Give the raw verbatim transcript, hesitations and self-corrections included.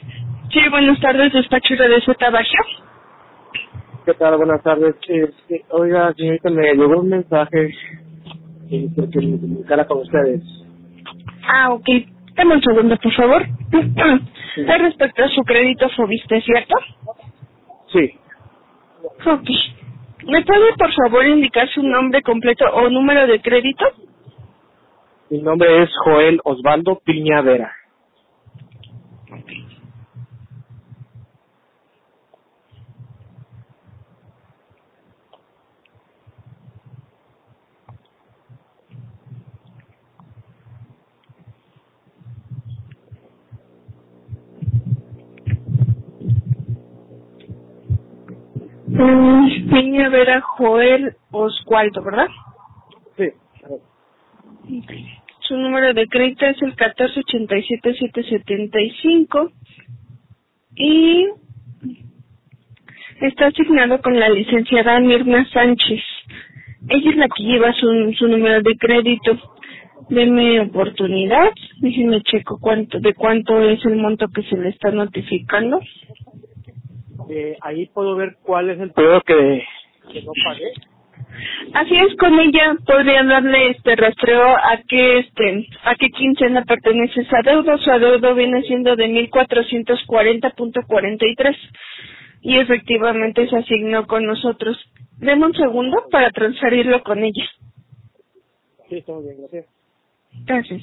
Sí, buenas tardes, despacho de Z Baja. ¿Qué tal? Buenas tardes. Este, oiga, señorita, me llegó un mensaje eh, porque me comunicara con ustedes. Ah, ok. Dame un segundo, por favor. Sí. Es respecto a su crédito Fobiste, ¿cierto? Sí. Ok. ¿Me puede, por favor, indicar su nombre completo o número de crédito? Mi nombre es Joel Osvaldo Piña Vera. Mm, Piña Vera Joel Osvaldo, ¿verdad? Sí. Ok. Su número de crédito es el catorce ochenta y siete setecientos setenta y cinco y está asignado con la licenciada Mirna Sánchez. Ella es la que lleva su, su número de crédito. Deme oportunidad, déjenme checo cuánto, de cuánto es el monto que se le está notificando. Eh, ahí puedo ver cuál es el periodo que, que no pagué. Así es, con ella podría darle este rastreo a qué este a qué quincena pertenece esa deuda. Su adeudo viene siendo de mil cuatrocientos cuarenta punto cuarenta y tres y efectivamente se asignó con nosotros. Deme un segundo para transferirlo con ella. Sí, está muy bien, gracias. Gracias.